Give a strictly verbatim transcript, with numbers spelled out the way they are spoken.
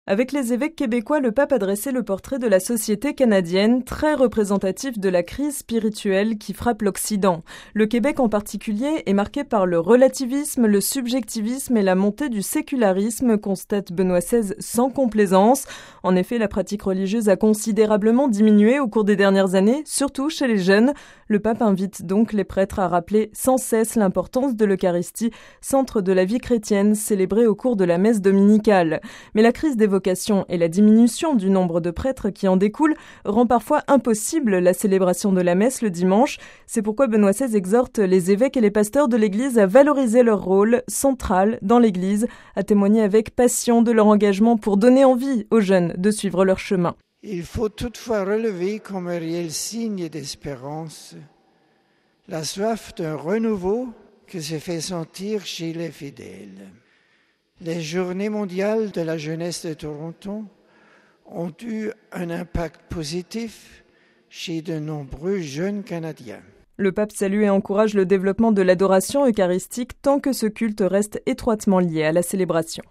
Avec les évêques québécois, le pape a dressé le portrait de la société canadienne, très représentatif de la crise spirituelle qui frappe l'Occident. Le Québec en particulier est marqué par le relativisme, le subjectivisme et la montée du sécularisme, constate Benoît seize sans complaisance. En effet, la pratique religieuse a considérablement diminué au cours des dernières années, surtout chez les jeunes. Le pape invite donc les prêtres à rappeler sans cesse l'importance de l'Eucharistie, centre de la vie chrétienne, célébrée au cours de la messe dominicale. Mais la crise des vocations et la diminution du nombre de prêtres qui en découle rend parfois impossible la célébration de la messe le dimanche. C'est pourquoi Benoît seize exhorte les évêques et les pasteurs de l'Église à valoriser leur rôle central dans l'Église, à témoigner avec passion de leur engagement pour donner envie aux jeunes de suivre leur chemin. Il faut toutefois relever comme un réel signe d'espérance la soif d'un renouveau que se fait sentir chez les fidèles. Les Journées mondiales de la jeunesse de Toronto ont eu un impact positif chez de nombreux jeunes Canadiens. Le pape salue et encourage le développement de l'adoration eucharistique tant que ce culte reste étroitement lié à la célébration.